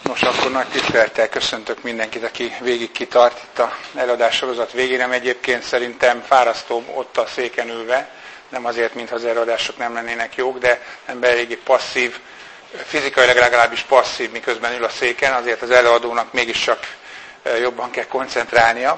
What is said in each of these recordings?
Nos, akkor nagy tisztelettel köszöntök mindenkit, aki végig kitart itt a előadássorozat végére. Egyébként szerintem fárasztóbb ott a széken ülve, nem azért, mintha az előadások nem lennének jók, de ember eléggé passzív, fizikailag legalábbis passzív, miközben ül a széken, azért az előadónak mégiscsak jobban kell koncentrálnia.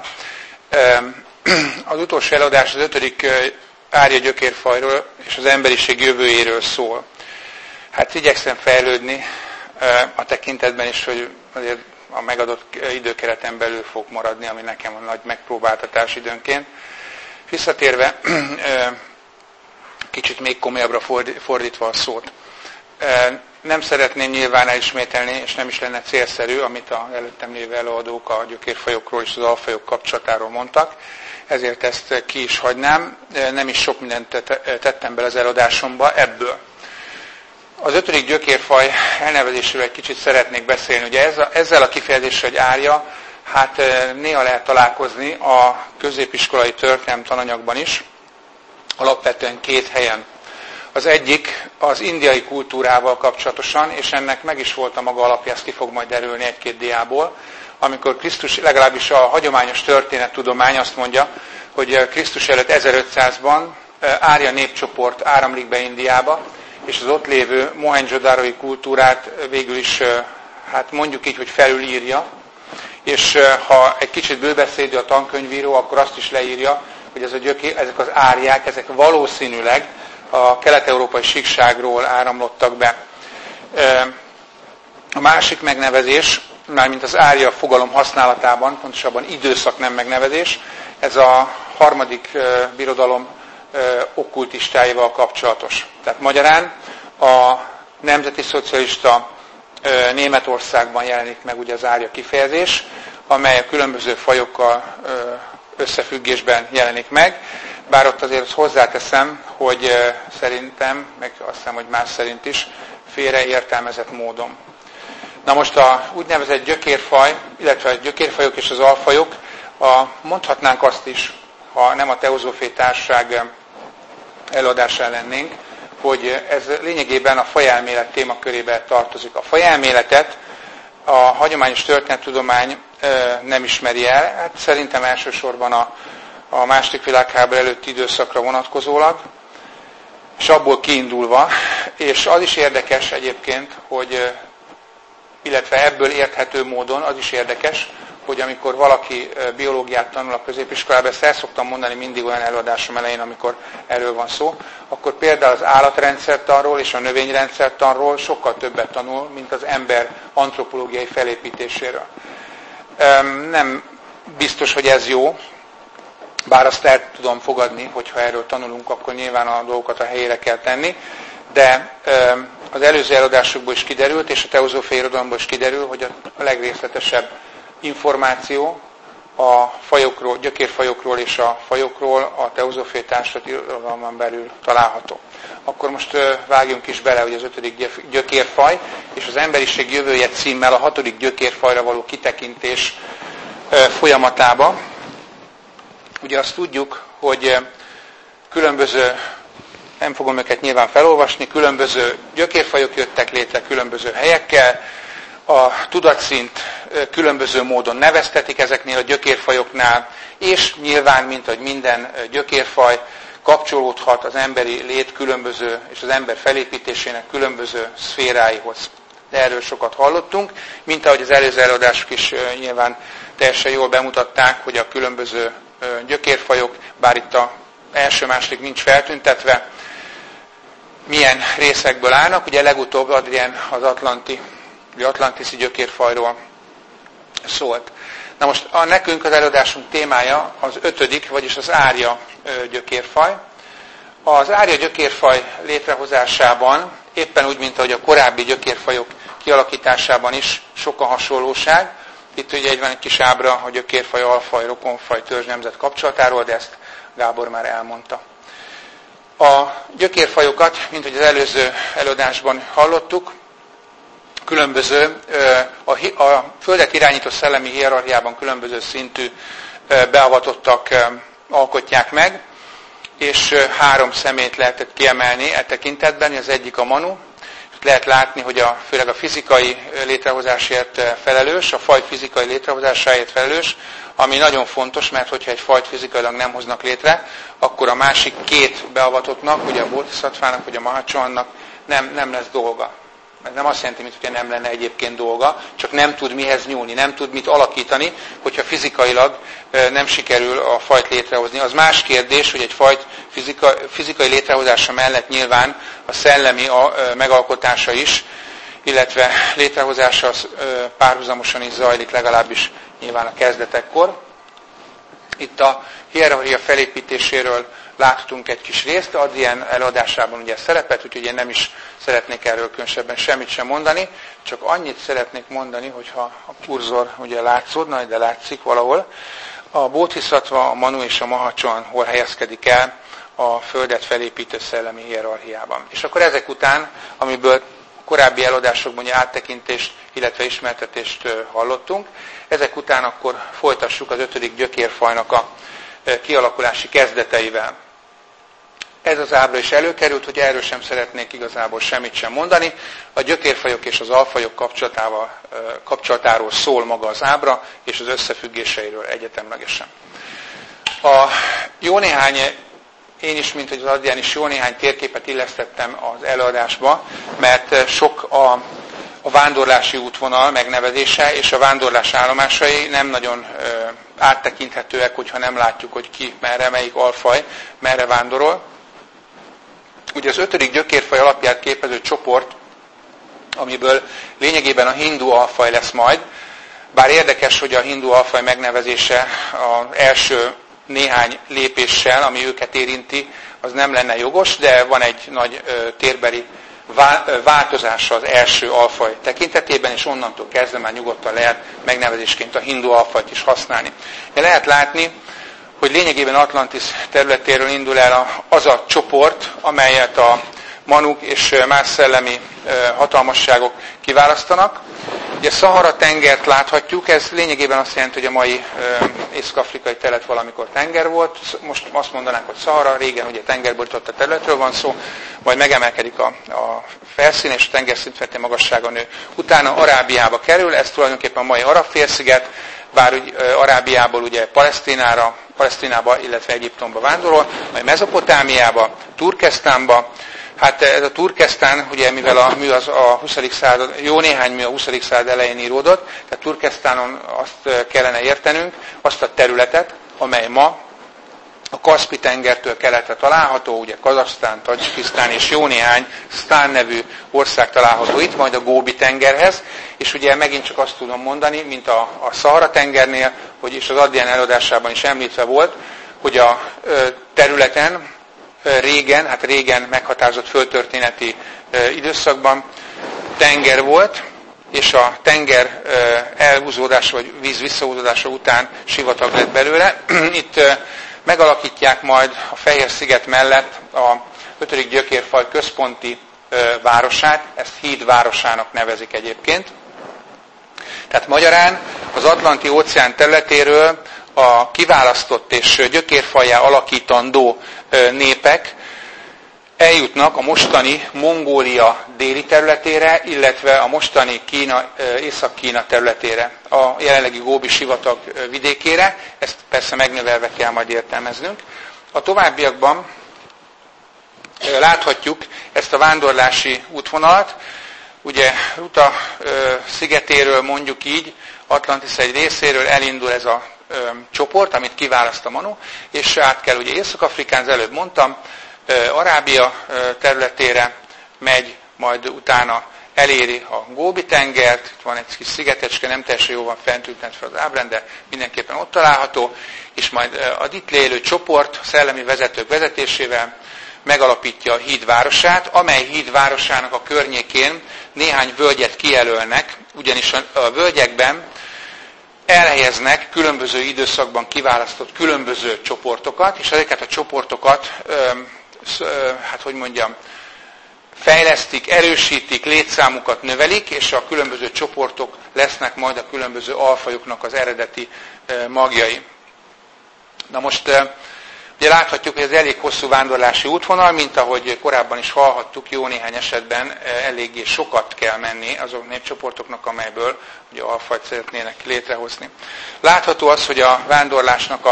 Az utolsó előadás az 5. árja gyökérfajról és az emberiség jövőjéről szól. Hát igyekszem fejlődni a tekintetben is, hogy azért a megadott időkereten belül fog maradni, ami nekem a nagy megpróbáltatás időnként. Visszatérve, kicsit még komolyabbra fordítva a szót. Nem szeretném nyilván elismételni, és nem is lenne célszerű, amit az előttem lévő előadók a gyökérfajokról és az alfajok kapcsolatáról mondtak. Ezért ezt ki is hagynám. Nem is sok mindent tettem bele az előadásomba ebből. Az 5. gyökérfaj elnevezéséről egy kicsit szeretnék beszélni. Ugye ezzel a kifejezéssel, hogy árja, hát néha lehet találkozni a középiskolai történelem tananyagban is, alapvetően 2 helyen. Az egyik az indiai kultúrával kapcsolatosan, és ennek meg is volt a maga alapja, ezt ki fog majd derülni 1-2 diából, amikor Krisztus, legalábbis a hagyományos történettudomány azt mondja, hogy Krisztus előtt 1500-ban árja népcsoport áramlik be Indiába, és az ott lévő mohenjo-darói kultúrát végül is, hát mondjuk így, hogy felülírja, és ha egy kicsit bőbeszédű a tankönyvíró, akkor azt is leírja, hogy ezek az árják, ezek valószínűleg a kelet-európai síkságról áramlottak be. A másik megnevezés, mármint az árja fogalom használatában, pontosabban időszak nem megnevezés, ez a 3. birodalom okkultistáival kapcsolatos. Tehát magyarán a nemzeti szocialista Németországban jelenik meg ugye az árja kifejezés, amely a különböző fajokkal összefüggésben jelenik meg. Bár ott azért hozzáteszem, hogy szerintem, meg azt hiszem, hogy más szerint is, félreértelmezett módon. Na most a úgynevezett gyökérfaj, illetve a gyökérfajok és az alfajok, mondhatnánk azt is, ha nem a Teozófiai Társaság előadásán lennénk, hogy ez lényegében a fajelmélet témakörébe tartozik. A fajelméletet a hagyományos történettudomány nem ismeri el, hát szerintem elsősorban a II. Világháború előtti időszakra vonatkozólag, és abból kiindulva, és az is érdekes egyébként, hogy, illetve ebből érthető módon az is érdekes, hogy amikor valaki biológiát tanul a középiskolában, ezt el szoktam mondani mindig olyan előadásom elején, amikor erről van szó, akkor például az állatrendszertanról és a növényrendszertanról sokkal többet tanul, mint az ember antropológiai felépítéséről. Nem biztos, hogy ez jó, bár azt el tudom fogadni, hogyha erről tanulunk, akkor nyilván a dolgokat a helyére kell tenni, de az előző előadásokból is kiderült, és a teozófiai irodalomból is kiderül, hogy a legrészletesebb információ a fajokról, gyökérfajokról és a fajokról a Teozófiai Társulat irodalmon belül található. Akkor most vágjunk is bele, hogy az 5. gyökérfaj és az emberiség jövője címmel a 6. gyökérfajra való kitekintés folyamatába. Ugye azt tudjuk, hogy különböző, nem fogom őket nyilván felolvasni, különböző gyökérfajok jöttek létre különböző helyekkel, a tudatszint különböző módon neveztetik ezeknél a gyökérfajoknál, és nyilván, mint ahogy minden gyökérfaj, kapcsolódhat az emberi lét különböző, és az ember felépítésének különböző szféráihoz. De erről sokat hallottunk, mint ahogy az előző előadások is nyilván teljesen jól bemutatták, hogy a különböző gyökérfajok, bár itt az első-második nincs feltüntetve, milyen részekből állnak. Ugye legutóbb Adrien az atlantiszi gyökérfajról szólt. Na most nekünk az előadásunk témája az 5., vagyis az árja gyökérfaj. Az árja gyökérfaj létrehozásában, éppen úgy, mint ahogy a korábbi gyökérfajok kialakításában is sok a hasonlóság. Itt ugye van egy kis ábra a gyökérfaj, alfaj, rokonfaj, törzsnemzet kapcsolatáról, de ezt Gábor már elmondta. A gyökérfajokat, mint hogy az előző előadásban hallottuk, különböző, a Földet irányító szellemi hierarchiában különböző szintű beavatottak alkotják meg, és 3 személyt lehetett kiemelni e tekintetben, az egyik a Manu, a lehet látni, hogy főleg a fizikai létrehozásért felelős, a faj fizikai létrehozásáért felelős, ami nagyon fontos, mert hogyha egy fajt fizikailag nem hoznak létre, akkor a másik két beavatottnak, ugye a Bodhisattvának, vagy a Mahachohannak nem lesz dolga. Ez nem azt jelenti, mintha nem lenne egyébként dolga, csak nem tud mihez nyúlni, nem tud mit alakítani, hogyha fizikailag nem sikerül a fajt létrehozni. Az más kérdés, hogy egy fajt fizikai létrehozása mellett nyilván a szellemi megalkotása is, illetve létrehozása párhuzamosan is zajlik, legalábbis nyilván a kezdetekkor. Itt a hierarchia felépítéséről láttunk egy kis részt, az ilyen előadásában ugye szerepet, úgyhogy én nem is szeretnék erről különösebben semmit sem mondani, csak annyit szeretnék mondani, hogyha a kurzor ugye látszódna, de látszik valahol, a Bodhisattva, a Manu és a Mahachohan hol helyezkedik el a Földet felépítő szellemi hierarchiában. És akkor ezek után, amiből korábbi előadásokban ugye áttekintést, illetve ismertetést hallottunk, ezek után akkor folytassuk az 5. gyökérfajnak a kialakulási kezdeteivel. Ez az ábra is előkerült, hogy erről sem szeretnék igazából semmit sem mondani. A gyökérfajok és az alfajok kapcsolatáról szól maga az ábra, és az összefüggéseiről egyetemlegesen. Én is, mint hogy az Adrián is, jó néhány térképet illesztettem az előadásba, mert sok a vándorlási útvonal megnevezése, és a vándorlás állomásai nem nagyon áttekinthetőek, hogyha nem látjuk, hogy ki merre, melyik alfaj merre vándorol. Ugye az 5. gyökérfaj alapját képező csoport, amiből lényegében a hindu alfaj lesz majd, bár érdekes, hogy a hindu alfaj megnevezése az első néhány lépéssel, ami őket érinti, az nem lenne jogos, de van egy nagy térbeli változása az első alfaj tekintetében, és onnantól kezdve már nyugodtan lehet megnevezésként a hindu alfajt is használni. De lehet látni, hogy lényegében Atlantis területéről indul el az a csoport, amelyet a manuk és más szellemi hatalmasságok kiválasztanak. Ugye Szahara tengert láthatjuk, ez lényegében azt jelenti, hogy a mai észak-afrikai terület valamikor tenger volt. Most azt mondanánk, hogy Szahara, régen ugye tengerborított a területről van szó, majd megemelkedik a felszín, és a tengerszint feletti magassága nő. Utána Arábiába kerül, ez tulajdonképpen a mai Arab-félsziget, bár Arábiából ugye Palesztinába, illetve Egyiptomba vándorol, majd Mezopotámiába, Turkesztánba. Hát ez a Turkesztán, ugye mivel a mű az a 20. század, jó néhány mű a 20. század elején íródott, tehát Turkesztánon azt kellene értenünk, azt a területet, amely ma a Kaszpi-tengertől keletre található, ugye Kazaksztán, Tadzsikisztán és jó néhány Sztán nevű ország található itt, majd a Góbi-tengerhez, és ugye megint csak azt tudom mondani, mint a Szahara-tengernél, hogy és az Adrián előadásában is említve volt, hogy a területen régen meghatározott földtörténeti időszakban tenger volt, és a tenger elhúzódása vagy víz visszahúzódása után sivatag lett belőle. Itt megalakítják majd a Fehér-sziget mellett a 5. gyökérfaj központi városát, ezt Híd városának nevezik egyébként. Tehát magyarán az Atlanti-óceán területéről a kiválasztott és gyökérfajjá alakítandó népek eljutnak a mostani Mongólia déli területére, illetve a mostani Észak-Kína területére, a jelenlegi Góbi sivatag vidékére. Ezt persze megnövelve kell majd értelmeznünk. A továbbiakban láthatjuk ezt a vándorlási útvonalat. Ugye Ruta szigetéről, mondjuk így, Atlantis egy részéről elindul ez a csoport, amit kiválaszt a Manu, és át kell, ugye Észak-Afrikán, az előbb mondtam, Arábia területére megy, majd utána eléri a Góbi-tengert, itt van egy kis szigetecske, nem teljesen jó van fentültett fel az ábrán, de mindenképpen ott található, és majd az itt élő csoport szellemi vezetők vezetésével megalapítja a Híd városát, amely Híd városának a környékén néhány völgyet kijelölnek, ugyanis a völgyekben elhelyeznek különböző időszakban kiválasztott különböző csoportokat, és ezeket a csoportokat, fejlesztik, erősítik, létszámukat növelik, és a különböző csoportok lesznek majd a különböző alfajoknak az eredeti magjai. Na most, Ugye láthatjuk, hogy ez elég hosszú vándorlási útvonal, mint ahogy korábban is hallhattuk, jó néhány esetben eléggé sokat kell menni azok népcsoportoknak, amelyből ugye alfajt szeretnének létrehozni. Látható az, hogy a vándorlásnak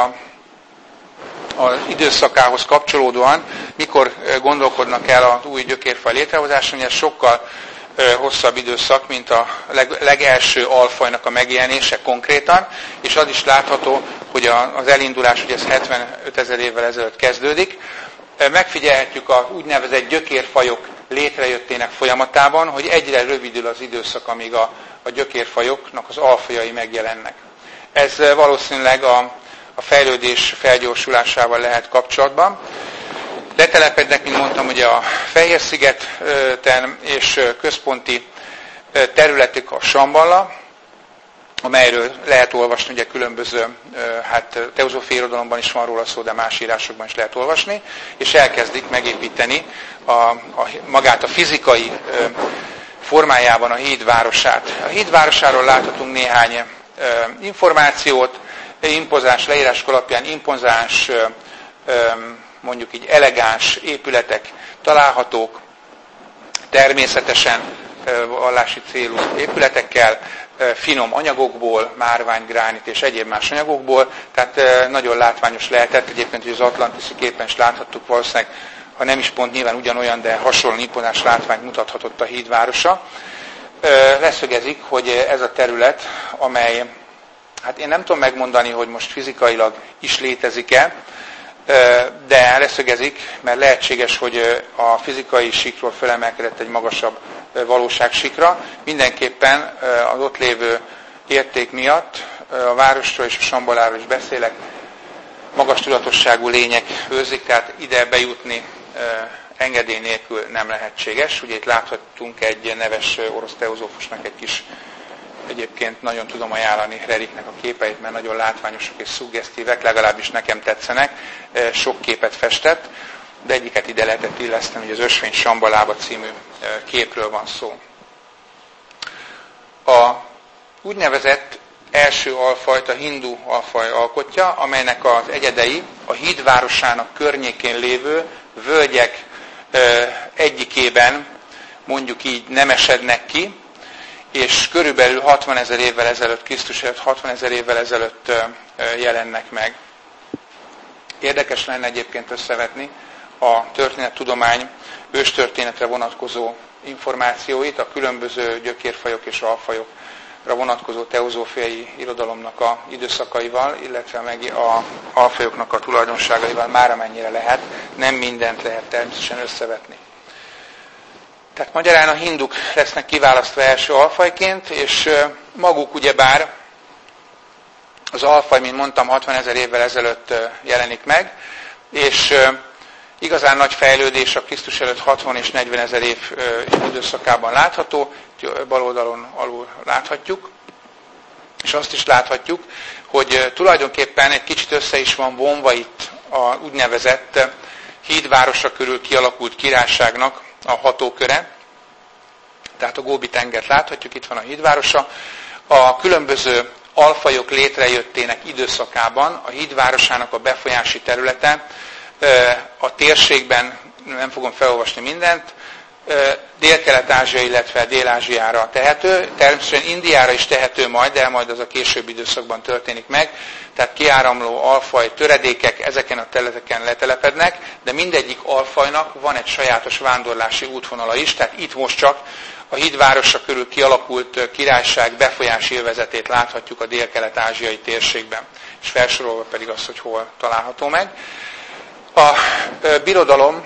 az időszakához kapcsolódóan, mikor gondolkodnak el az új gyökérfaj létrehozáson, hogy ez sokkal hosszabb időszak, mint a legelső alfajnak a megjelenése konkrétan, és az is látható, hogy az elindulás ugye ez 75 000 évvel ezelőtt kezdődik. Megfigyelhetjük az úgynevezett gyökérfajok létrejöttének folyamatában, hogy egyre rövidül az időszak, amíg a gyökérfajoknak az alfajai megjelennek. Ez valószínűleg a fejlődés felgyorsulásával lehet kapcsolatban. Letelepednek, mint mondtam, ugye a Fehér-szigeten és központi területük a Shambhala, amelyről lehet olvasni, ugye különböző, teozófiai irodalomban is van róla szó, de más írásokban is lehet olvasni, és elkezdik megépíteni magát a fizikai formájában a híd városát. A híd városáról láthatunk néhány információt, impozáns leírások alapján impozáns, mondjuk így elegáns épületek találhatók, természetesen vallási célú épületekkel, finom anyagokból, márvány, gránit és egyéb más anyagokból, tehát nagyon látványos lehetett. Egyébként, hogy az atlantiszi képen is láthattuk valószínűleg, ha nem is pont nyilván ugyanolyan, de hasonló impozáns látványt mutathatott a hídvárosa. Leszögezik, hogy ez a terület, amely, hát én nem tudom megmondani, hogy most fizikailag is létezik-e, de leszögezik, mert lehetséges, hogy a fizikai síkról fölemelkedett egy magasabb valóságsikra. Mindenképpen az ott lévő érték miatt a városról és a Shambhaláról is beszélek, magas tudatosságú lények őrzik, tehát ide bejutni engedély nélkül nem lehetséges. Ugye itt láthattunk egy neves orosz teozófusnak egy kis, egyébként nagyon tudom ajánlani Reriknek a képeit, mert nagyon látványosak és szuggesztívek, legalábbis nekem tetszenek. Sok képet festett, de egyiket ide lehetett illeszteni, hogy az Ösvény Shambhalába című képről van szó. A úgynevezett első alfajt a hindu alfaj alkotja, amelynek az egyedei a hídvárosának környékén lévő völgyek egyikében mondjuk így nem esednek ki, és körülbelül 60 000 évvel ezelőtt, Krisztus előtt 60 000 évvel ezelőtt jelennek meg. Érdekes lenne egyébként összevetni a történettudomány őstörténetre vonatkozó információit, a különböző gyökérfajok és alfajokra vonatkozó teozófiai irodalomnak a időszakaival, illetve meg a alfajoknak a tulajdonságaival, már amennyire lehet, nem mindent lehet természetesen összevetni. Tehát magyarán a hinduk lesznek kiválasztva első alfajként, és maguk ugyebár az alfaj, mint mondtam, 60 000 évvel ezelőtt jelenik meg, és igazán nagy fejlődés a Krisztus előtt 60 és 40 000 év időszakában látható, bal oldalon alul láthatjuk, és azt is láthatjuk, hogy tulajdonképpen egy kicsit össze is van vonva itt a úgynevezett hídvárosa körül kialakult királyságnak a hatóköre. Tehát a Góbi-tengert láthatjuk, itt van a hídvárosa. A különböző alfajok létrejöttének időszakában a hídvárosának a befolyási területe a térségben, nem fogom felolvasni mindent, Dél-Kelet-Ázsia, illetve Dél-Ázsiára tehető, természetesen Indiára is tehető majd, de majd az a későbbi időszakban történik meg, tehát kiáramló alfaj töredékek ezeken a területeken letelepednek, de mindegyik alfajnak van egy sajátos vándorlási útvonala is, tehát itt most csak a hídvárosa körül kialakult királyság befolyási övezetét láthatjuk a dél-kelet-ázsiai térségben, és felsorolva pedig azt, hogy hol található meg. A birodalom,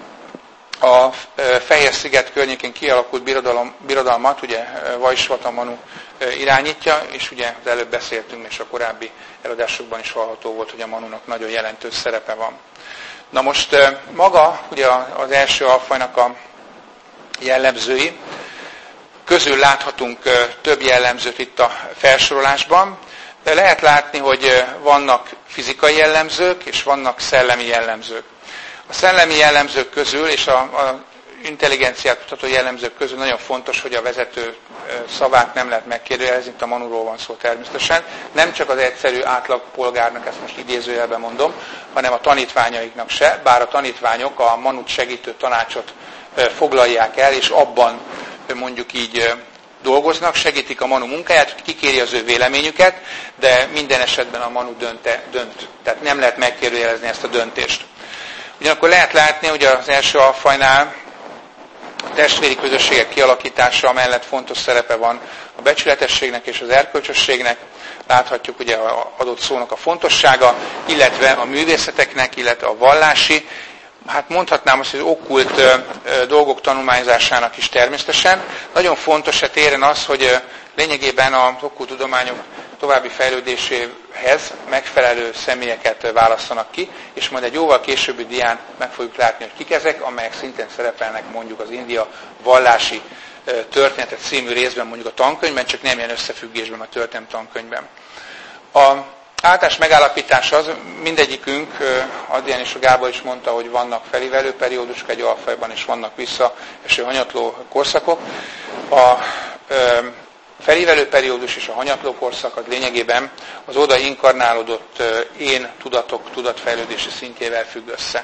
a Fehér-sziget környékén kialakult birodalmat, ugye Vajsvata Manu irányítja, és ugye az előbb beszéltünk, és a korábbi előadásokban is hallható volt, hogy a Manunak nagyon jelentős szerepe van. Na most maga, ugye az első alfajnak a jellemzői, közül láthatunk több jellemzőt itt a felsorolásban. Lehet látni, hogy vannak fizikai jellemzők, és vannak szellemi jellemzők. A szellemi jellemzők közül, és a intelligenciát mutató jellemzők közül nagyon fontos, hogy a vezető szavát nem lehet megkérdőjelezni, itt a Manuról van szó természetesen. Nem csak az egyszerű átlagpolgárnak, ezt most idézőjelben mondom, hanem a tanítványaiknak se, bár a tanítványok a Manut segítő tanácsot foglalják el, és abban mondjuk így dolgoznak, segítik a Manu munkáját, kikéri az ő véleményüket, de minden esetben a Manu dönt. Tehát nem lehet megkérdőjelezni ezt a döntést. Ugyanakkor lehet látni, hogy az első alfajnál a testvéri közösségek kialakítása mellett fontos szerepe van a becsületességnek és az erkölcsösségnek. Láthatjuk ugye az adott szónak a fontossága, illetve a művészeteknek, illetve a vallási, hát mondhatnám azt, hogy okkult dolgok tanulmányozásának is természetesen. Nagyon fontos a téren az, hogy lényegében az okkult tudományok további fejlődéséhez megfelelő személyeket választanak ki, és majd egy jóval későbbi dián meg fogjuk látni, hogy kik ezek, amelyek szintén szerepelnek mondjuk az India vallási történetet című részben mondjuk a tankönyvben, csak nem ilyen összefüggésben a történet tankönyvben. A általános megállapítás az, mindegyikünk, Adrián és a Gábor is mondta, hogy vannak felívelő periódusok egy alfajban, és vannak visszaeső hanyatló korszakok. A felívelő periódus és a hanyatló korszak az lényegében az oda inkarnálódott én tudatok tudatfejlődési szintjével függ össze.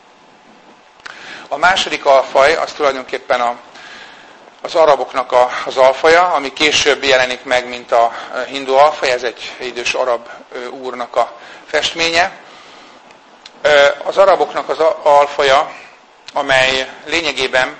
A második alfaj az tulajdonképpen az araboknak az alfaja, ami később jelenik meg, mint a hindu alfaj, ez egy idős arab úrnak a festménye. Az araboknak az alfaja, amely lényegében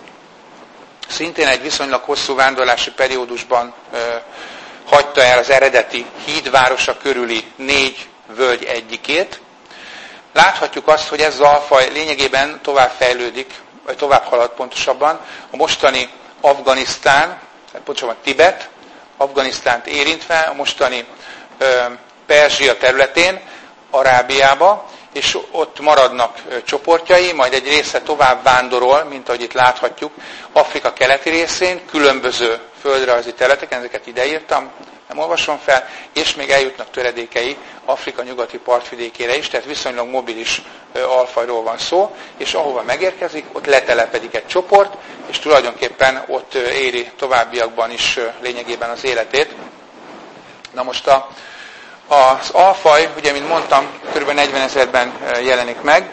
szintén egy viszonylag hosszú vándorlási periódusban hagyta el az eredeti hídvárosa körüli 4 völgy egyikét. Láthatjuk azt, hogy ez az alfaj lényegében tovább fejlődik, vagy tovább halad pontosabban. A mostani Afganisztán, pontosabban Tibet, Afganisztánt érintve, a mostani Perzsia területén, Arábiába, és ott maradnak csoportjai, majd egy része tovább vándorol, mint ahogy itt láthatjuk, Afrika keleti részén, különböző földrajzi területeken, ezeket ideírtam, nem olvasom fel, és még eljutnak töredékei Afrika nyugati partvidékére is, tehát viszonylag mobilis alfajról van szó, és ahova megérkezik, ott letelepedik egy csoport, és tulajdonképpen ott éri továbbiakban is lényegében az életét. Na most az alfaj, ugye, mint mondtam, kb. 40 000-ben jelenik meg.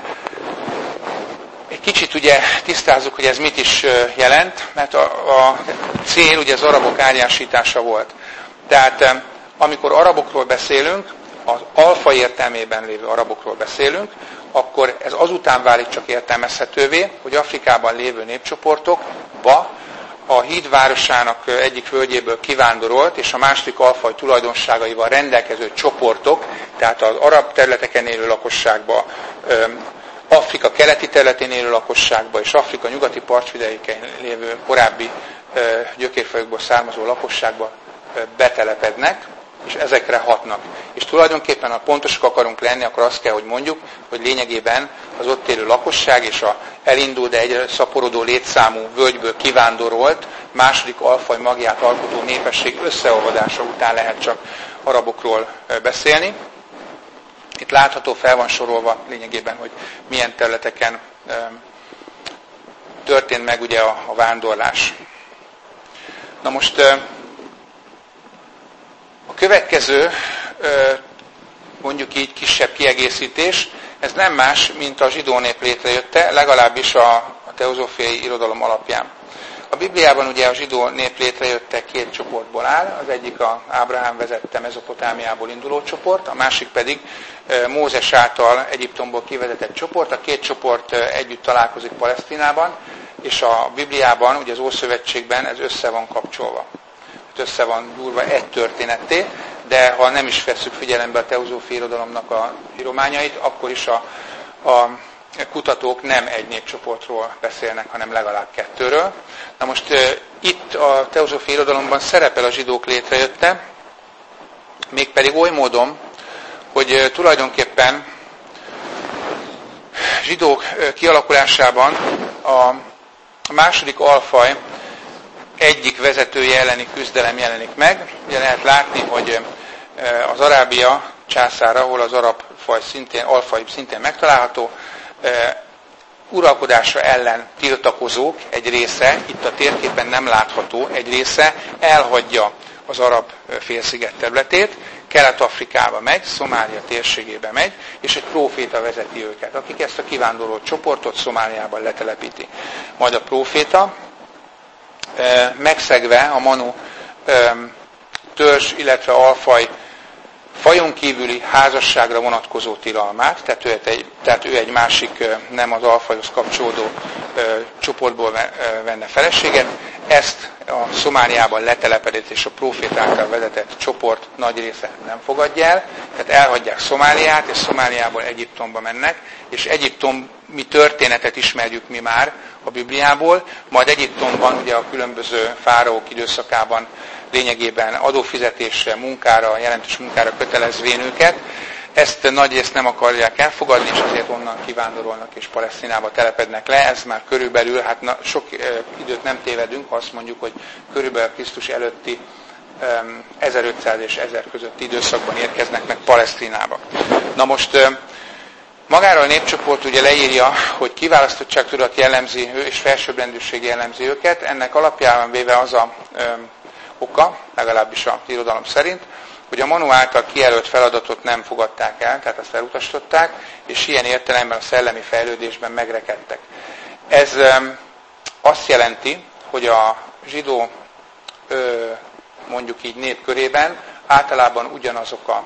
Egy kicsit ugye tisztázzuk, hogy ez mit is jelent, mert a cél ugye az arabok árjásítása volt. Tehát amikor arabokról beszélünk, az alfa értelmében lévő arabokról beszélünk, akkor ez azután válik csak értelmezhetővé, hogy Afrikában lévő népcsoportokba a hídvárosának egyik völgyéből kivándorolt, és a második alfaj tulajdonságaival rendelkező csoportok, tehát az arab területeken élő lakosságba, Afrika keleti területén élő lakosságba és Afrika nyugati partvidéken lévő korábbi gyökérfajokból származó lakosságba betelepednek, és ezekre hatnak. És tulajdonképpen, ha pontosak akarunk lenni, akkor azt kell, hogy mondjuk, hogy lényegében az ott élő lakosság és a elindul, de egyre szaporodó létszámú völgyből kivándorolt, második alfaj magját alkotó népesség összeolvadása után lehet csak arabokról beszélni. Itt látható, fel van sorolva lényegében, hogy milyen területeken történt meg ugye a vándorlás. Na most a következő, mondjuk így kisebb kiegészítés, ez nem más, mint a zsidó nép létrejötte, legalábbis a teozófiai irodalom alapján. A Bibliában ugye a zsidó nép létrejötte 2 csoportból áll, az egyik a Ábrahám vezette Mezopotámiából induló csoport, a másik pedig Mózes által Egyiptomból kivezetett csoport. A 2 csoport együtt találkozik Palesztinában, és a Bibliában, ugye az Ószövetségben ez össze van kapcsolva. Össze van gyúrva egy történetté, de ha nem is vesszük figyelembe a teozófiai irodalomnak a írományait, akkor is a kutatók nem egy népcsoportról beszélnek, hanem legalább 2-ről. Na most itt a teozófiai irodalomban szerepel a zsidók létrejötte, mégpedig oly módon, hogy tulajdonképpen zsidók kialakulásában a második alfaj egyik vezetője elleni küzdelem jelenik meg. Ugye lehet látni, hogy az Arábia császára, ahol az arab faj alfaj szintén megtalálható, uralkodása ellen tiltakozók egy része, itt a térképen nem látható, egy része elhagyja az arab félsziget területét, Kelet-Afrikába megy, Szomália térségébe megy, és egy próféta vezeti őket, akik ezt a kivándorló csoportot Szomáliában letelepíti. Majd a próféta megszegve a Manu törzs, illetve alfaj fajon kívüli házasságra vonatkozó tilalmát, tehát ő egy másik, nem az alfajhoz kapcsolódó csoportból venne feleséget. Ezt a Szomáliában letelepedett és a prófét által vezetett csoport nagy része nem fogadja el, tehát elhagyják Szomáliát, és Szomáliából Egyiptomba mennek, és egyiptomi történetet ismerjük mi már a Bibliából, majd Egyiptomban ugye a különböző fáraók időszakában lényegében adófizetésre, munkára, jelentős munkára kötelezvén őket. Ezt nagyrészt nem akarják elfogadni, és azért onnan kivándorolnak és Palesztinába telepednek le. Ez már körülbelül, sok időt nem tévedünk, ha azt mondjuk, hogy körülbelül Krisztus előtti 1500 és 1000 közötti időszakban érkeznek meg Palesztinába. Na most magáról a népcsoport ugye leírja, hogy kiválasztottságtudat jellemzi és felsőbbrendűség jellemzi őket. Ennek alapjában véve az a oka, legalábbis az irodalom szerint, hogy a Manu által kijelölt feladatot nem fogadták el, tehát azt elutasították, és ilyen értelemben a szellemi fejlődésben megrekedtek. Ez azt jelenti, hogy a zsidó, mondjuk így népkörében általában ugyanazok a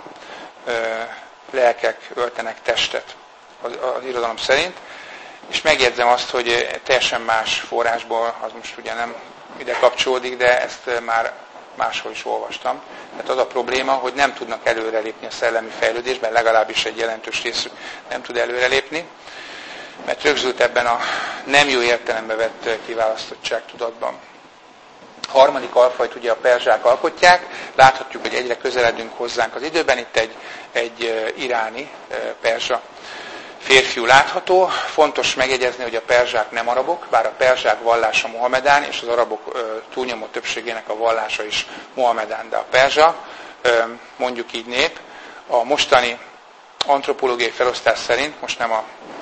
lelkek öltenek testet az irodalom szerint, és megjegyzem azt, hogy teljesen más forrásból, az most ugye nem ide kapcsolódik, de ezt már máshol is olvastam. Tehát az a probléma, hogy nem tudnak előrelépni a szellemi fejlődésben, legalábbis egy jelentős részük nem tud előrelépni, mert rögzült ebben a nem jó értelembe vett kiválasztottságtudatban. A harmadik alfajt ugye a perzsák alkotják, láthatjuk, hogy egyre közeledünk hozzánk az időben, itt egy iráni perzsa férfiú látható. Fontos megjegyezni, hogy a perzsák nem arabok, bár a perzsák vallása mohamedán, és az arabok túlnyomó többségének a vallása is mohamedán, de a perzsa, mondjuk így nép, a mostani antropológiai felosztás szerint, most nem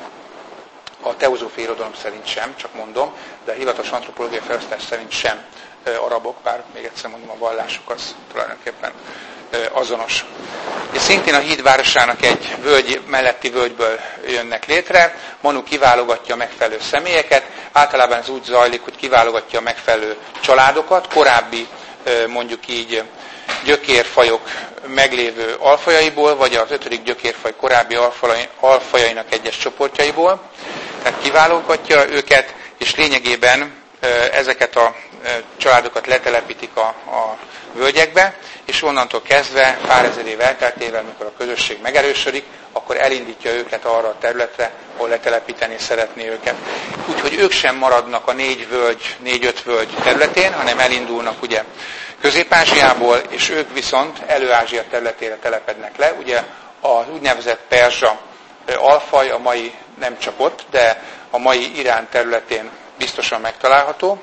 a teozófiai irodalom szerint sem, csak mondom, de a hivatalos antropológiai felosztás szerint sem arabok, bár még egyszer mondom, a vallásuk az tulajdonképpen azonos. És szintén a híd városának egy völgy melletti völgyből jönnek létre. Manu kiválogatja a megfelelő személyeket. Általában ez úgy zajlik, hogy kiválogatja a megfelelő családokat, korábbi mondjuk így gyökérfajok meglévő alfajaiból, vagy az 5. gyökérfaj korábbi alfajainak egyes csoportjaiból. Tehát kiválogatja őket, és lényegében ezeket a családokat letelepítik a völgyekbe, és onnantól kezdve pár ezer év elteltével, mikor a közösség megerősödik, akkor elindítja őket arra a területre, ahol letelepíteni szeretné őket. Úgyhogy ők sem maradnak a 4-5 völgy területén, hanem elindulnak ugye Közép-Ázsiából, és ők viszont Elő-Ázsia területére telepednek le. Ugye az úgynevezett perzsa alfaj a mai nem csak ott, de a mai Irán területén biztosan megtalálható.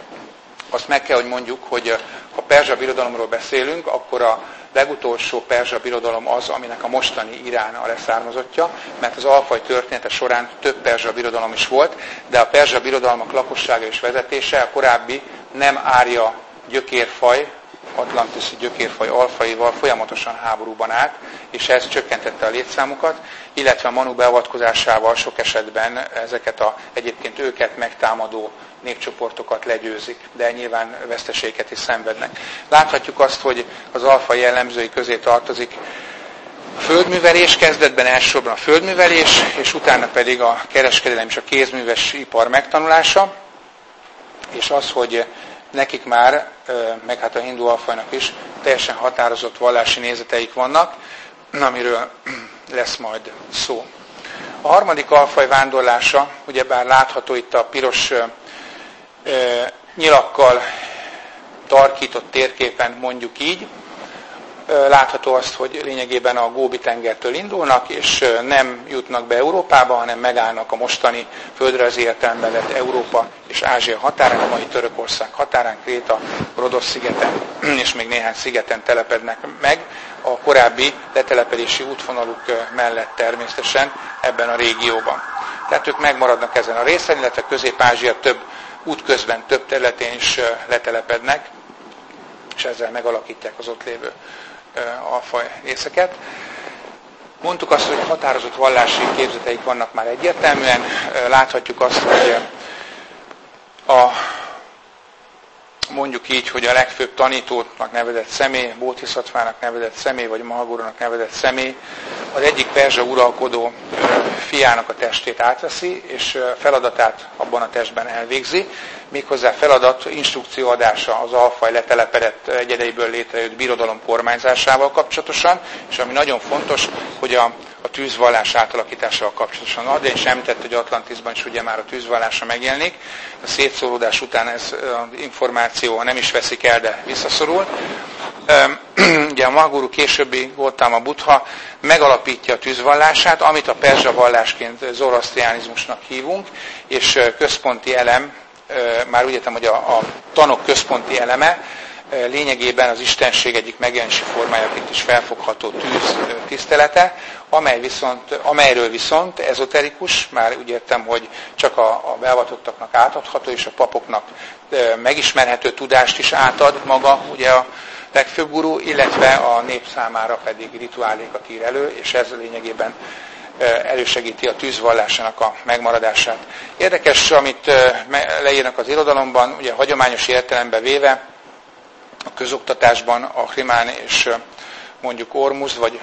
Azt meg kell, hogy mondjuk, hogy ha perzsa birodalomról beszélünk, akkor a legutolsó perzsa birodalom az, aminek a mostani Irán a leszármazottja, mert az alfaj története során több perzsa birodalom is volt, de a perzsa birodalmak lakossága és vezetése a korábbi nem árja gyökérfaj, atlantiszi gyökérfaj alfaival folyamatosan háborúban állt, és ez csökkentette a létszámukat, illetve a Manu beavatkozásával sok esetben ezeket egyébként őket megtámadó népcsoportokat legyőzik, de nyilván veszteségeket is szenvednek. Láthatjuk azt, hogy az alfaj jellemzői közé tartozik a földművelés, kezdetben elsősorban a földművelés, és utána pedig a kereskedelem és a kézműves ipar megtanulása, és az, hogy nekik már, meg hát a hindu alfajnak is teljesen határozott vallási nézeteik vannak, amiről lesz majd szó. A harmadik alfaj vándorlása, ugyebár látható itt a piros nyilakkal tarkított térképen, mondjuk így, látható azt, hogy lényegében a Góbi-tengertől indulnak, és nem jutnak be Európába, hanem megállnak a mostani földrajzi értelemben vett Európa és Ázsia határán, a mai Törökország határán, Kréta, Rodosz szigeten és még néhány szigeten telepednek meg, a korábbi letelepedési útvonaluk mellett természetesen ebben a régióban. Tehát ők megmaradnak ezen a részen, illetve Közép-Ázsia útközben több területén is letelepednek, és ezzel megalakítják az ott lévő alfaj részeket. Mondtuk azt, hogy határozott vallási képzeteik vannak már egyértelműen. Láthatjuk azt, hogy mondjuk így, hogy a legfőbb tanítónak nevezett személy, Bódhiszatvának nevezett személy, vagy Mahagurunak nevezett személy az egyik perzsa uralkodó fiának a testét átveszi, és feladatát abban a testben elvégzi. Méghozzá feladat instrukcióadása az alfaj letelepedett egyedeiből létrejött birodalom kormányzásával kapcsolatosan, és ami nagyon fontos, hogy a tűzvallás átalakításával kapcsolatosan. Addig is említett, hogy Atlantisban is ugye már a tűzvallása megjelenik. A szétszóródás után ez az információ nem is veszik el, de visszaszorul. Ugye a Mahaguru későbbi Gautama Buddha megalapítja a tűzvallását, amit a perzsa vallásként zoroasztriánizmusnak hívunk, és központi elem, már úgy értem, hogy a tanok központi eleme, lényegében az istenség egyik megjelenési formájaként is felfogható tűz tisztelete, amelyről viszont ezoterikus, már úgy értem, hogy csak a beavatottaknak átadható, és a papoknak megismerhető tudást is átad maga ugye a legfőbb guru, illetve a nép számára pedig rituálékat ír elő, és ez lényegében elősegíti a tűzvallásának a megmaradását. Érdekes, amit leírnak az irodalomban, ugye hagyományos értelemben véve, a közoktatásban a Ahriman és mondjuk Ormuzd, vagy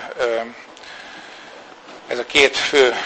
ez a két fő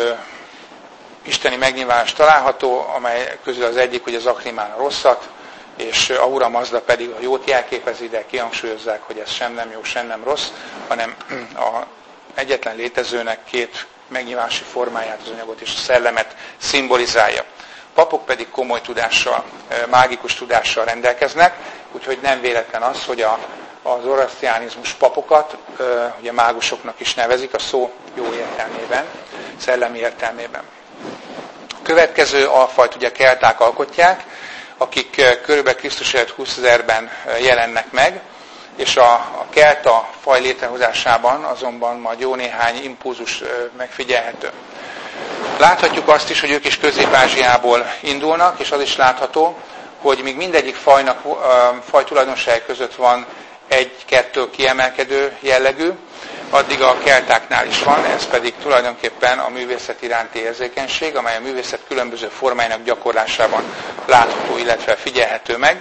isteni megnyilvánulás található, amely közül az egyik, hogy az Ahriman a rosszat, és Ahura Mazda pedig a jót jelképezi, de kihangsúlyozzák, hogy ez sem nem jó, sem nem rossz, hanem a egyetlen létezőnek két megnyilvánulási formáját, az anyagot és a szellemet szimbolizálja. Papok pedig komoly tudással, mágikus tudással rendelkeznek, úgyhogy nem véletlen az, hogy az zoroasztriánizmus papokat ugye mágusoknak is nevezik a szó jó értelmében, szellemi értelmében. A következő alfajt ugye kelták alkotják, akik körülbelül Krisztus előtt 20 000-ben jelennek meg, és a kelta faj létrehozásában azonban majd jó néhány impulzus megfigyelhető. Láthatjuk azt is, hogy ők is Közép-Ázsiából indulnak, és az is látható, hogy még mindegyik fajnak faj tulajdonságai között van egy-kettő kiemelkedő jellegű, addig a keltáknál is van, ez pedig tulajdonképpen a művészet iránti érzékenység, amely a művészet különböző formáinak gyakorlásában látható, illetve figyelhető meg.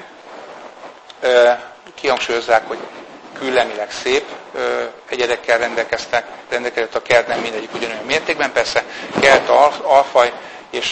Kihangsúlyozzák, hogy küllemileg szép egyedekkel rendelkezett a kert, nem mindegyik ugyanolyan mértékben. Persze kelta alfaj és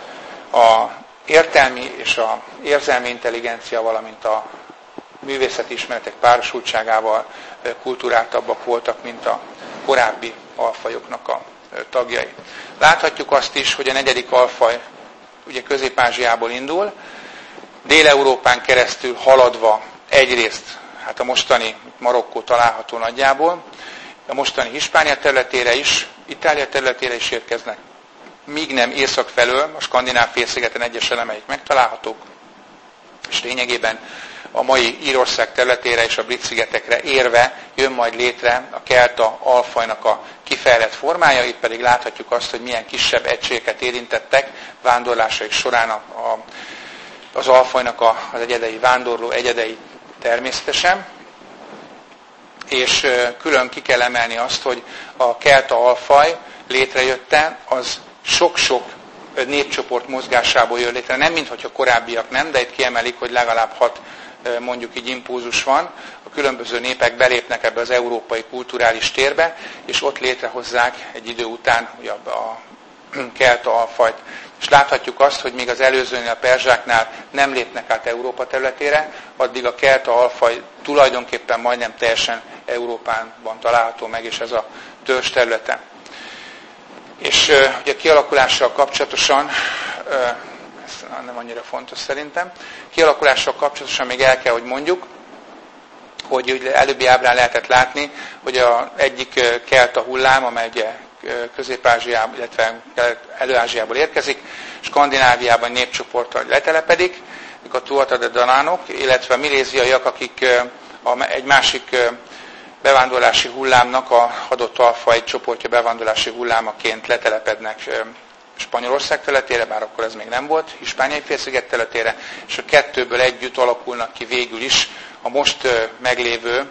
a értelmi és a érzelmi intelligencia, valamint a művészeti ismeretek párosultságával kulturáltabbak voltak, mint a korábbi alfajoknak a tagjai. Láthatjuk azt is, hogy a negyedik alfaj ugye Közép-Ázsiából indul, Dél-Európán keresztül haladva egyrészt, hát a mostani Marokkó található nagyjából, a mostani Hispánia területére is, Itália területére is érkeznek, míg nem észak felől, a Skandináv félszigeten egyes elemeik megtalálhatók, és lényegében a mai Írország területére és a Brit-szigetekre érve jön majd létre a kelta alfajnak a kifejlett formája, itt pedig láthatjuk azt, hogy milyen kisebb egységeket érintettek vándorlásaik során az alfajnak az egyedei, vándorló egyedei természetesen. És külön ki kell emelni azt, hogy a kelta alfaj létrejötte, az sok-sok népcsoport mozgásából jön létre. Nem mintha korábbiak nem, de itt kiemelik, hogy legalább 6 mondjuk így impulzus van. A különböző népek belépnek ebbe az európai kulturális térbe, és ott létrehozzák egy idő után a kelta alfajt. És láthatjuk azt, hogy még az előzőnél, a perzsáknál nem lépnek át Európa területére, addig a kelta alfaj tulajdonképpen majdnem teljesen Európában található meg, és ez a törzs területe. És ugye a kialakulással kapcsolatosan, ez nem annyira fontos szerintem, kialakulással kapcsolatosan még el kell, hogy mondjuk, hogy előbbi ábrán lehetett látni, hogy egyik kelta hullám, amely ugye Közép-Ázsiából, illetve Elő-Ázsiából érkezik, Skandináviában népcsoporttal letelepedik, a Tuatha de Danánok, illetve a miléziaiak, akik egy másik bevándorlási hullámnak a adott alfaj csoportja bevándorlási hullámaként letelepednek Spanyolország területére, bár akkor ez még nem volt, Hispániai félsziget területére, és a kettőből együtt alakulnak ki végül is a most meglévő,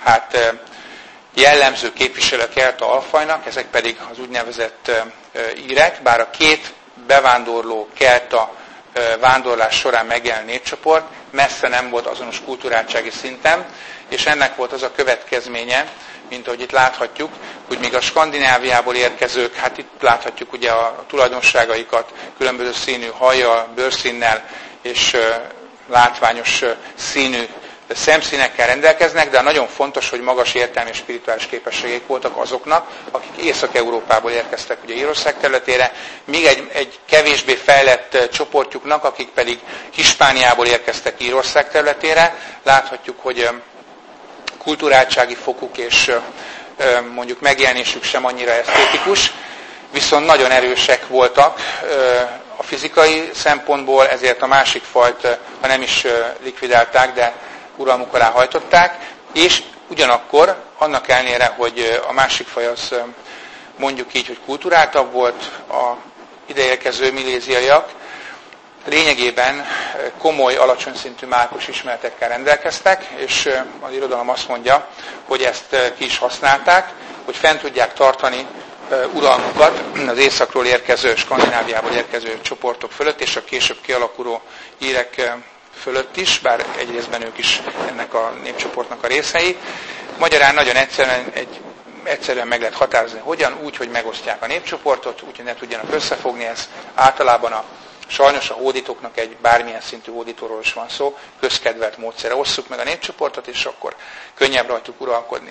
jellemző képviselő kelta alfajnak, ezek pedig az úgynevezett írek, bár a két bevándorló kelta vándorlás során megjelent népcsoport messze nem volt azonos kulturáltsági szinten, és ennek volt az a következménye, mint ahogy itt láthatjuk, hogy még a Skandináviából érkezők, itt láthatjuk ugye a tulajdonságaikat, különböző színű hajjal, bőrszínnel és látványos színű szemszínekkel rendelkeznek, de nagyon fontos, hogy magas értelmi és spirituális képességek voltak azoknak, akik Észak-Európából érkeztek ugye Írország területére, míg egy kevésbé fejlett csoportjuknak, akik pedig Hispániából érkeztek Írország területére, láthatjuk, hogy kulturáltsági fokuk és mondjuk megjelenésük sem annyira esztétikus, viszont nagyon erősek voltak a fizikai szempontból, ezért a másik fajt, ha nem is likvidálták, de uralmuk alá hajtották, és ugyanakkor annak ellenére, hogy a másik faj az mondjuk így, hogy kulturáltabb volt, a ideérkező miléziaiak lényegében komoly, alacsony szintű mákos ismeretekkel rendelkeztek, és az irodalom azt mondja, hogy ezt ki is használták, hogy fent tudják tartani uralmukat az északról érkező, Skandináviából érkező csoportok fölött, és a később kialakuló írek fölött is, bár egy részben ők is ennek a népcsoportnak a részei. Magyarán nagyon egyszerűen meg lehet határozni, hogyan, úgy, hogy megosztják a népcsoportot, úgy, hogy ne tudjanak összefogni, ez általában sajnos a hódítóknak egy bármilyen szintű hódítóról is van szó, közkedvelt módszere. Osszuk meg a népcsoportot, és akkor könnyebb rajtuk uralkodni.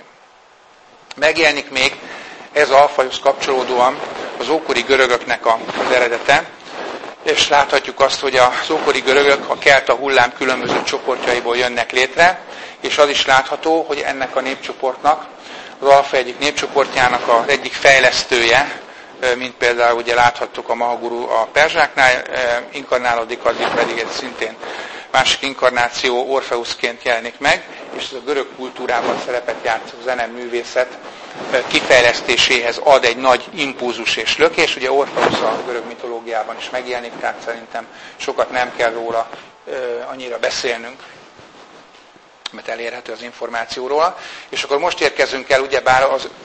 Megjelenik még ez alfajhoz kapcsolódóan az ókori görögöknek az eredete, és láthatjuk azt, hogy az ókori görögök a kelta hullám különböző csoportjaiból jönnek létre, és az is látható, hogy ennek a népcsoportnak, az alfa egyik népcsoportjának az egyik fejlesztője, mint például ugye láthattuk a Mahaguru a perzsáknál, inkarnálódik, addig pedig egy szintén másik inkarnáció Orfeuszként jelenik meg, és ez a görög kultúrában szerepet játszó zeneművészet kifejlesztéséhez ad egy nagy impulzus és lökés. Ugye Orfeusz a görög mitológiában is megjelenik, tehát szerintem sokat nem kell róla annyira beszélnünk, mert elérhető az információról. És akkor most érkezünk el ugyebár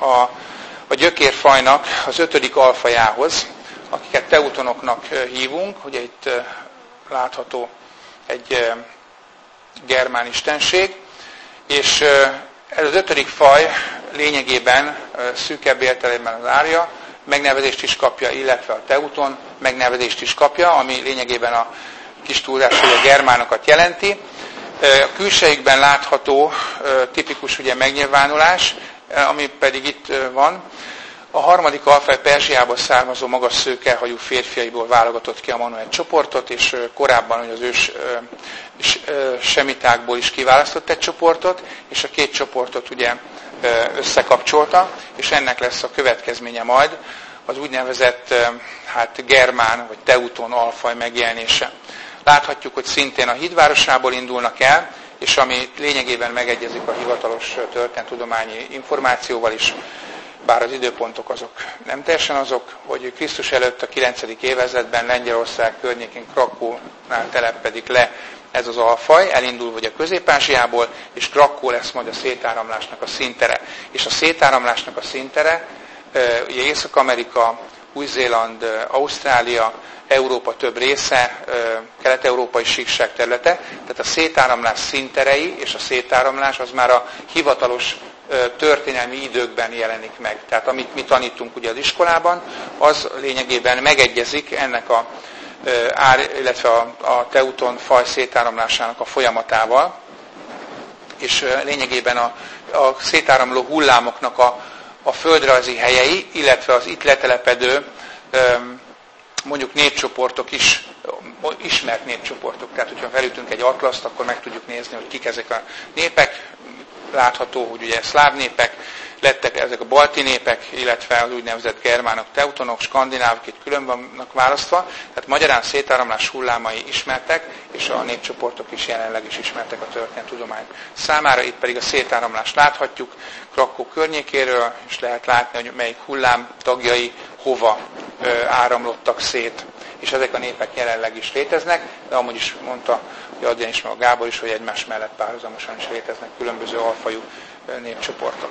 a gyökérfajnak az 5. alfajához, akiket teutonoknak hívunk. Ugye itt látható egy germán istenség, és ez az 5. faj lényegében szűkebb értelemben az árja megnevezést is kapja, illetve a teuton megnevezést is kapja, ami lényegében a kis túlzás, hogy a germánokat jelenti. A külsejükben látható tipikus ugye megnyilvánulás, ami pedig itt van. A 3. alfaj Perzsiából származó magas szőkehajú férfiaiból válogatott ki a Manuel csoportot, és korábban hogy az ős semitákból is kiválasztott egy csoportot, és a két csoportot ugye összekapcsolta, és ennek lesz a következménye majd az úgynevezett germán vagy teuton alfaj megjelenése. Láthatjuk, hogy szintén a hídvárosából indulnak el, és ami lényegében megegyezik a hivatalos történettudományi információval is, bár az időpontok azok nem teljesen azok, hogy Krisztus előtt a 9. évezredben Lengyelország környékén Krakónál teleppedik le ez az alfaj, elindul ugye Közép-Ázsiából, és Krakó lesz majd a szétáramlásnak a színtere. És a szétáramlásnak a színtere, ugye Észak-Amerika, Új-Zéland, Ausztrália, Európa több része, kelet-európai síkság területe, tehát a szétáramlás színterei és a szétáramlás az már a hivatalos történelmi időkben jelenik meg. Tehát amit mi tanítunk ugye az iskolában, az lényegében megegyezik ennek illetve a teuton faj szétáramlásának a folyamatával, és lényegében a szétáramló hullámoknak a földrajzi helyei, illetve az itt letelepedő mondjuk népcsoportok is, ismert népcsoportok. Tehát, hogyha felütünk egy atlaszt, akkor meg tudjuk nézni, hogy kik ezek a népek. Látható, hogy ugye szláv népek, lettek ezek a balti népek, illetve az úgynevezett germánok, teutonok, skandinávok itt külön vannak választva. Tehát magyarán szétáramlás hullámai ismertek, és a népcsoportok is jelenleg is ismertek a történettudomány számára. Itt pedig a szétáramlást láthatjuk Krakó környékéről, és lehet látni, hogy melyik hullám tagjai hova áramlottak szét, és ezek a népek jelenleg is léteznek, de amúgy is mondta, hogy Adrián is, meg a Gábor is, hogy egymás mellett párhuzamosan is léteznek különböző alfajú népcsoportok.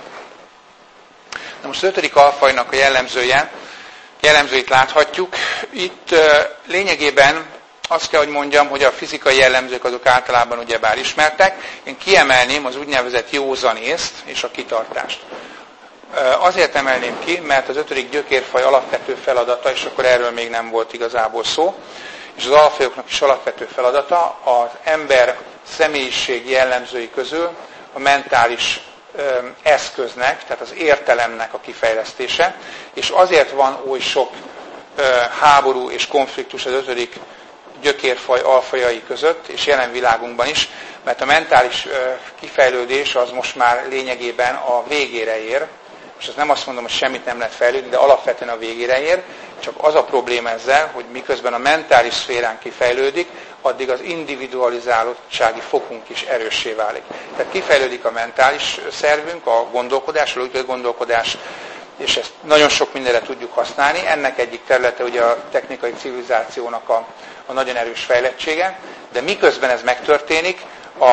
Na most az 5. alfajnak a jellemzőit láthatjuk. Itt lényegében azt kell, hogy mondjam, hogy a fizikai jellemzők azok általában ugyebár ismertek. Én kiemelném az úgynevezett józanészt és a kitartást. Azért emelném ki, mert az 5. gyökérfaj alapvető feladata, és akkor erről még nem volt igazából szó, és az alfajoknak is alapvető feladata az ember személyiség jellemzői közül a mentális eszköznek, tehát az értelemnek a kifejlesztése, és azért van oly sok háború és konfliktus az 5. gyökérfaj alfajai között, és jelen világunkban is, mert a mentális kifejlődés az most már lényegében a végére ér, és azt nem azt mondom, hogy semmit nem lehet fejlődni, de alapvetően a végére ér, csak az a probléma ezzel, hogy miközben a mentális szférán kifejlődik, addig az individualizáltsági fokunk is erőssé válik. Tehát kifejlődik a mentális szervünk, a gondolkodás, a logikai gondolkodás, és ezt nagyon sok mindenre tudjuk használni. Ennek egyik területe ugye a technikai civilizációnak a nagyon erős fejlettsége, de miközben ez megtörténik,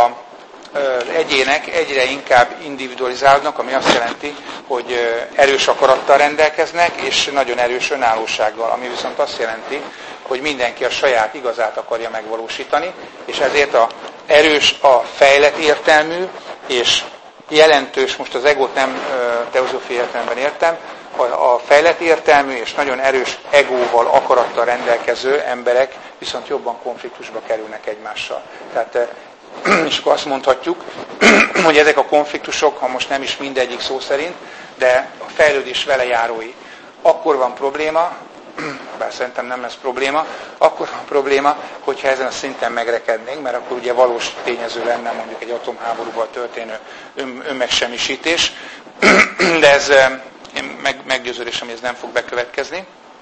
az egyének egyre inkább individualizálódnak, ami azt jelenti, hogy erős akarattal rendelkeznek, és nagyon erős önállósággal, ami viszont azt jelenti, hogy mindenki a saját igazát akarja megvalósítani, és ezért a erős, a fejlett értelmű, és jelentős, most az egót nem teozófiai értelemben értem, a fejlett értelmű és nagyon erős egóval, akarattal rendelkező emberek viszont jobban konfliktusba kerülnek egymással. Tehát, és akkor azt mondhatjuk, hogy ezek a konfliktusok, ha most nem is mindegyik szó szerint, de a fejlődés vele járói. Akkor van probléma, bár szerintem nem lesz probléma, akkor van probléma, hogyha ezen a szinten megrekednénk, mert akkor ugye valós tényező lenne mondjuk egy atomháborúval történő önmegsemmisítés, de ez meggyőződésem, hogy ez nem fog bekövetkezni.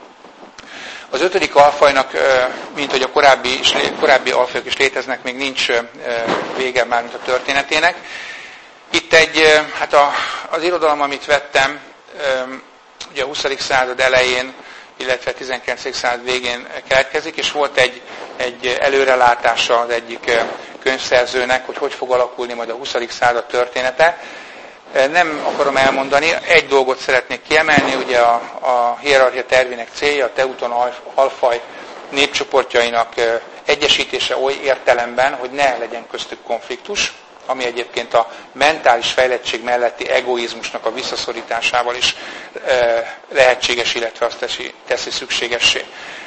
Az 5. alfajnak, mint hogy a korábbi alfajok is léteznek, még nincs vége már, mint a történetének. Itt hát az irodalom, amit vettem, ugye a 20. század elején, illetve 19. század végén keletkezik, és volt egy előrelátása az egyik könyvszerzőnek, hogy fog alakulni majd a 20. század története. Nem akarom elmondani, egy dolgot szeretnék kiemelni, ugye a hierarchia tervének célja, a teuton alfaj népcsoportjainak egyesítése oly értelemben, hogy ne legyen köztük konfliktus, ami egyébként a mentális fejlettség melletti egoizmusnak a visszaszorításával is lehetséges, illetve azt teszi szükségessé.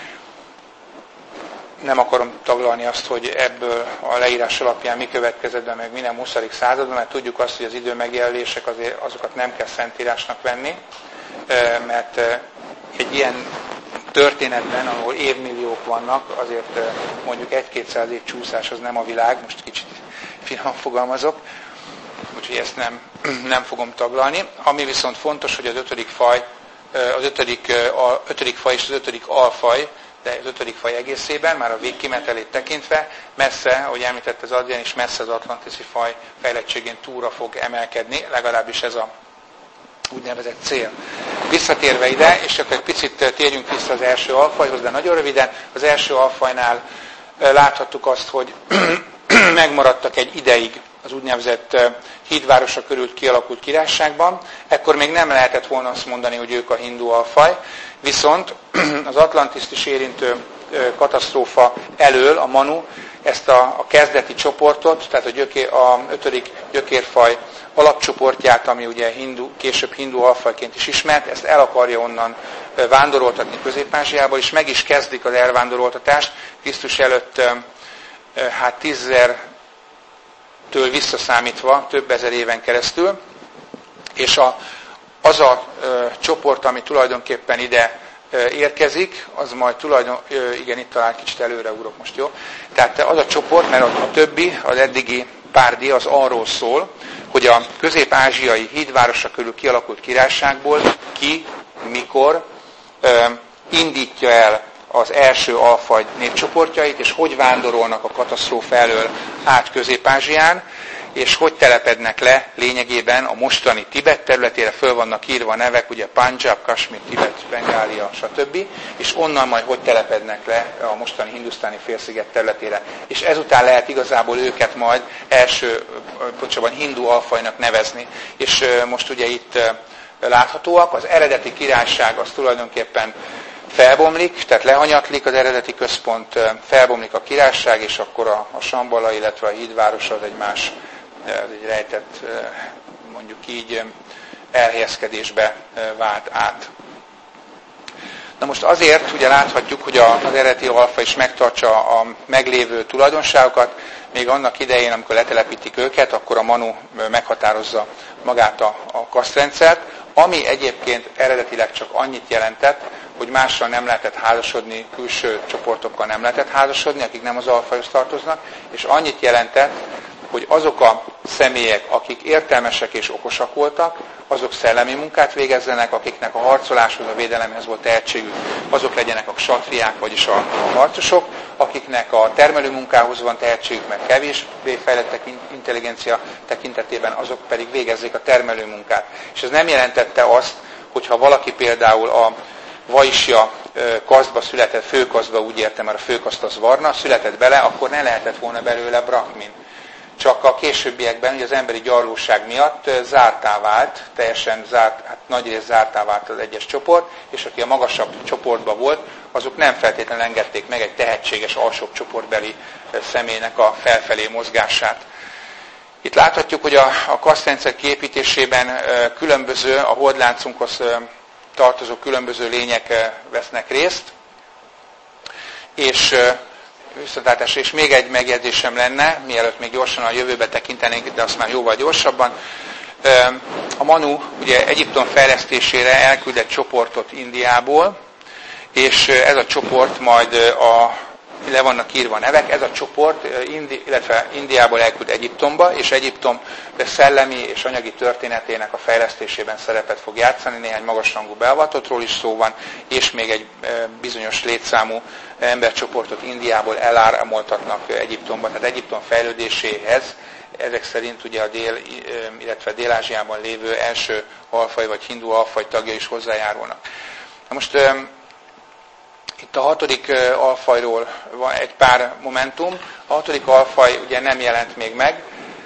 Nem akarom taglalni azt, hogy ebből a leírás alapján mi következett be, meg mi nem 20. században, mert tudjuk azt, hogy az idő megjelölések azokat nem kell szentírásnak venni, mert egy ilyen történetben, ahol évmilliók vannak, azért mondjuk 1-200 év csúszás az nem a világ, most kicsit finom fogalmazok, úgyhogy ezt nem fogom taglalni. Ami viszont fontos, hogy az 5. faj, az 5. faj és az 5. alfaj, de az 5. faj egészében, már a végkimetelét tekintve, messze, ahogy említett az Adrián is, messze az atlantiszi faj fejlettségén túlra fog emelkedni, legalábbis ez a úgynevezett cél. Visszatérve ide, és akkor egy picit térjünk vissza az első alfajhoz, de nagyon röviden, az első alfajnál láthattuk azt, hogy megmaradtak egy ideig az úgynevezett hídvárosa körül kialakult királyságban. Ekkor még nem lehetett volna azt mondani, hogy ők a hindu alfaj, viszont az Atlantiszt is érintő katasztrófa elől a Manu ezt a kezdeti csoportot, tehát a 5. gyökérfaj alapcsoportját, ami ugye később hindu alfajként is ismert, ezt el akarja onnan vándoroltatni Közép-Ázsiából, és meg is kezdik az elvándoroltatást Krisztus előtt 10 000-től visszaszámítva több ezer éven keresztül, és az a csoport, ami tulajdonképpen ide érkezik, az majd igen, itt talán kicsit előre ugrok most, jó? Tehát az a csoport, mert a többi, az eddigi párdi, az arról szól, hogy a közép-ázsiai hídvárosa körül kialakult királyságból ki, mikor indítja el az első alfaj népcsoportjait, és hogy vándorolnak a katasztrófa elől át Közép-Ázsián, és hogy telepednek le lényegében a mostani Tibet területére, föl vannak írva a nevek, ugye Punjab, Kashmir, Tibet, Bengália, stb. És onnan majd hogy telepednek le a mostani hindusztáni félsziget területére. És ezután lehet igazából őket majd pontosabban hindu alfajnak nevezni. És most ugye itt láthatóak, az eredeti királyság az tulajdonképpen felbomlik, tehát lehanyatlik az eredeti központ, felbomlik a királyság, és akkor a Shambhala, illetve a hídváros az egy rejtett, mondjuk így, elhelyezkedésbe vált át. Na most azért ugye láthatjuk, hogy az eredeti alfa is megtartsa a meglévő tulajdonságokat, még annak idején, amikor letelepítik őket, akkor a Manu meghatározza magát a kasztrendszert, ami egyébként eredetileg csak annyit jelentett, hogy mással nem lehetett házasodni, külső csoportokkal nem lehetett házasodni, akik nem az alfajhoz tartoznak, és annyit jelentett, hogy azok a személyek, akik értelmesek és okosak voltak, azok szellemi munkát végezzenek, akiknek a harcoláshoz, a védelemhez volt tehetségük, azok legyenek a ksatriák, vagyis a harcosok, akiknek a termelő munkához van tehetségük, mert kevésbé fejlettek intelligencia tekintetében, azok pedig végezzék a termelő munkát. És ez nem jelentette azt, hogyha valaki például a vaisja kasztba született, főkasztba, úgy értem, mert a főkaszt az varna, született bele, akkor ne lehetett volna belőle brahmin. Csak a későbbiekben, ugye az emberi gyarlóság miatt zártá vált, teljesen zárt, hát nagyrészt zártá vált az egyes csoport, és aki a magasabb csoportban volt, azok nem feltétlenül engedték meg egy tehetséges alsóbb csoportbeli személynek a felfelé mozgását. Itt láthatjuk, hogy a kasztrendszer kiépítésében különböző, a holdláncunkhoz tartozó különböző lények vesznek részt, és viszontlátásra, és még egy megjegyzésem lenne, mielőtt még gyorsan a jövőbe tekintenénk, de azt már jóval gyorsabban. A Manu ugye Egyiptom fejlesztésére elküldett csoportot Indiából, és ez a csoport majd le vannak írva a nevek, ez a csoport illetve Indiából elküld Egyiptomba, és Egyiptom szellemi és anyagi történetének a fejlesztésében szerepet fog játszani, néhány magasrangú beavatottról is szó van, és még egy bizonyos létszámú embercsoportot Indiából eláramoltatnak Egyiptomba, tehát Egyiptom fejlődéséhez ezek szerint ugye a illetve Dél-Ázsiában lévő első alfaj vagy hindu alfaj tagja is hozzájárulnak. Na most itt a 6. alfajról van egy pár momentum. A 6. alfaj ugye nem jelent még meg,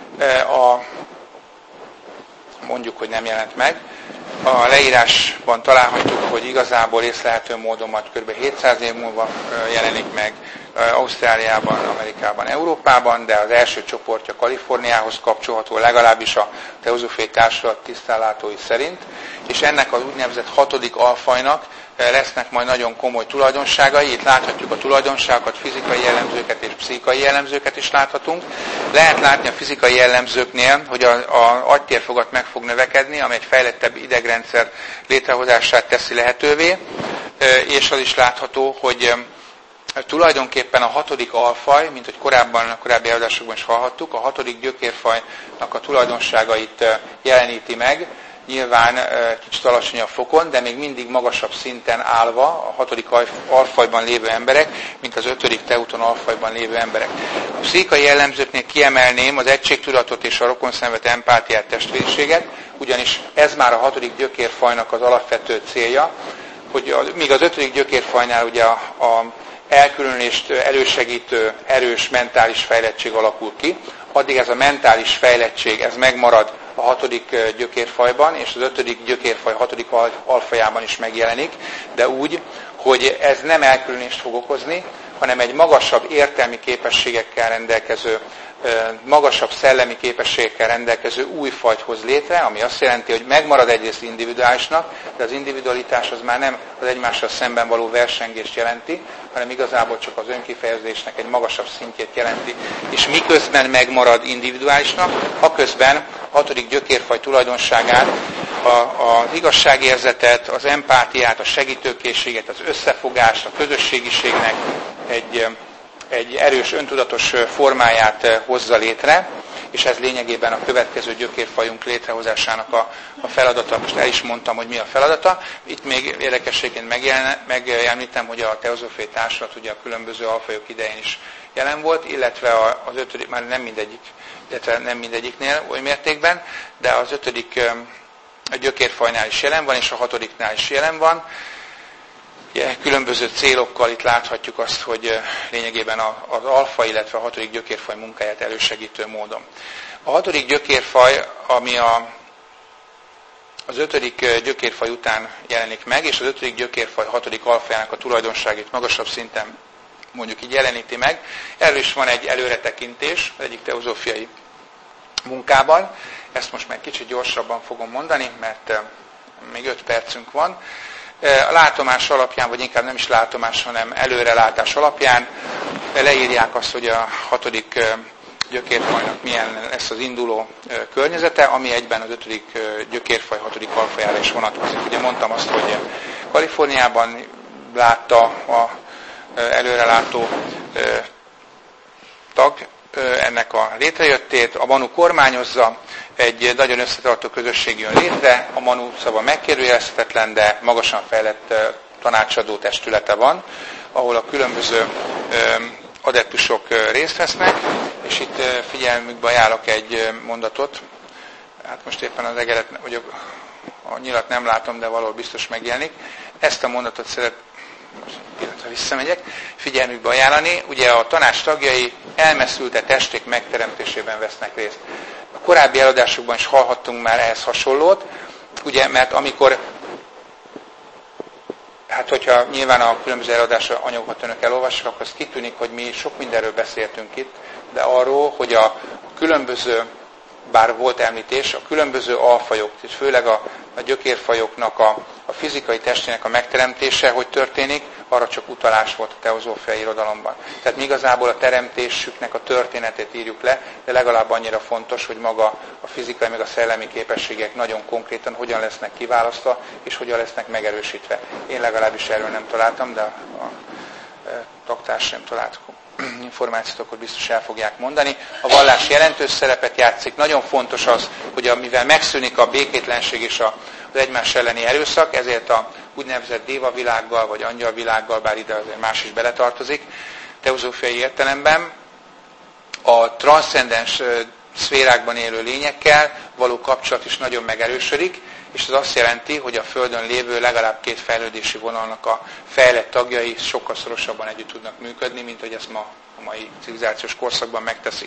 mondjuk, hogy nem jelent meg. A leírásban találhatjuk, hogy igazából észlelhető módon majd kb. 700 év múlva jelenik meg Ausztráliában, Amerikában, Európában, de az első csoportja Kaliforniához kapcsolható, legalábbis a Teozófiai Társulat tisztánlátói szerint, és ennek az úgynevezett 6. alfajnak lesznek majd nagyon komoly tulajdonságai. Itt láthatjuk a tulajdonságokat, fizikai jellemzőket és pszichikai jellemzőket is láthatunk. Lehet látni a fizikai jellemzőknél, hogy az agytérfogat meg fog növekedni, ami egy fejlettebb idegrendszer létrehozását teszi lehetővé, és az is látható, hogy tulajdonképpen a 6. alfaj, mint hogy a korábbi előadásokban is hallhattuk, a 6. gyökérfajnak a tulajdonságait jeleníti meg, nyilván kicsit alacsonyabb fokon, de még mindig magasabb szinten állva a 6. alfajban lévő emberek, mint az 5. teuton alfajban lévő emberek. A pszichikai jellemzőknél kiemelném az egységtudatot és a rokonszenvet, empátiát, testvériséget, ugyanis ez már a 6. gyökérfajnak az alapvető célja, hogy míg az 5. gyökérfajnál ugye a elkülönülést elősegítő erős mentális fejlettség alakul ki, addig ez a mentális fejlettség, ez megmarad a 6. gyökérfajban, és az 5. gyökérfaj 6. alfajában is megjelenik, de úgy, hogy ez nem elkülönést fog okozni, hanem egy magasabb értelmi képességekkel rendelkező, magasabb szellemi képességekkel rendelkező új fajt hoz létre, ami azt jelenti, hogy megmarad egyrészt individuálisnak, de az individualitás az már nem az egymással szemben való versengést jelenti, hanem igazából csak az önkifejezésnek egy magasabb szintjét jelenti. És miközben megmarad individuálisnak, aközben a 6. gyökérfaj tulajdonságát, az igazságérzetet, az empátiát, a segítőkészséget, az összefogást, a közösségiségnek egy erős, öntudatos formáját hozza létre, és ez lényegében a következő gyökérfajunk létrehozásának a feladata. Most el is mondtam, hogy mi a feladata. Itt még érdekességként megemlítem, hogy a Teozófiai Társulat ugye a különböző alfajok idején is jelen volt, illetve az 5. már nem mindegyik, illetve nem mindegyiknél oly mértékben, de az 5. a gyökérfajnál is jelen van, és a 6-nál is jelen van. Különböző célokkal itt láthatjuk azt, hogy lényegében az alfa, illetve a 6. gyökérfaj munkáját elősegítő módon. A 6. gyökérfaj, ami az 5. gyökérfaj után jelenik meg, és az 5. gyökérfaj 6. alfajának a tulajdonságait magasabb szinten mondjuk így jeleníti meg. Erről is van egy előretekintés az egyik teozófiai munkában. Ezt most már kicsit gyorsabban fogom mondani, mert még 5 percünk van. A látomás alapján, vagy inkább nem is látomás, hanem előrelátás alapján leírják azt, hogy a 6. gyökérfajnak milyen lesz az induló környezete, ami egyben az 5. gyökérfaj 6. alfajára is vonatkozik. Ugye mondtam azt, hogy Kaliforniában látta a előrelátó tag ennek a létrejöttét, a Manu kormányozza, egy nagyon összetartó közösség jön létre, a Manu szava megkérdőjelezhetetlen, de magasan fejlett tanácsadó testülete van, ahol a különböző adeptusok részt vesznek, és itt figyelmükbe ajánlok egy mondatot. Hát most éppen az egeret, vagy a nyilat nem látom, de valahol biztos megjelenik. Ezt a mondatot most pillanatra visszamegyek, figyelmükbe ajánlani. Ugye a tanács tagjai elmeszülte testék megteremtésében vesznek részt. A korábbi előadásokban is hallhattunk már ehhez hasonlót, ugye, mert amikor, hát hogyha nyilván a különböző előadásra anyagokat önök elolvassak, akkor az kitűnik, hogy mi sok mindenről beszéltünk itt, de arról, hogy a különböző, bár volt említés, a különböző alfajok, és főleg a gyökérfajoknak a fizikai testének a megteremtése, hogy történik, arra csak utalás volt a teozófiai irodalomban. Tehát mi igazából a teremtésüknek a történetét írjuk le, de legalább annyira fontos, hogy maga a fizikai meg a szellemi képességek nagyon konkrétan hogyan lesznek kiválasztva, és hogyan lesznek megerősítve. Én legalábbis erről nem találtam, de a taktárs nem talált információt, akkor biztos el fogják mondani. A vallás jelentős szerepet játszik. Nagyon fontos az, hogy mivel megszűnik a békétlenség és az egymás elleni erőszak, ezért a úgynevezett déva világgal, vagy angyal világgal, bár ide azért más is beletartozik, teozófiai értelemben, a transzcendens szférákban élő lényekkel való kapcsolat is nagyon megerősödik, és ez azt jelenti, hogy a Földön lévő legalább 2 fejlődési vonalnak a fejlett tagjai sokkal szorosabban együtt tudnak működni, mint hogy ezt ma a mai civilizációs korszakban megteszik.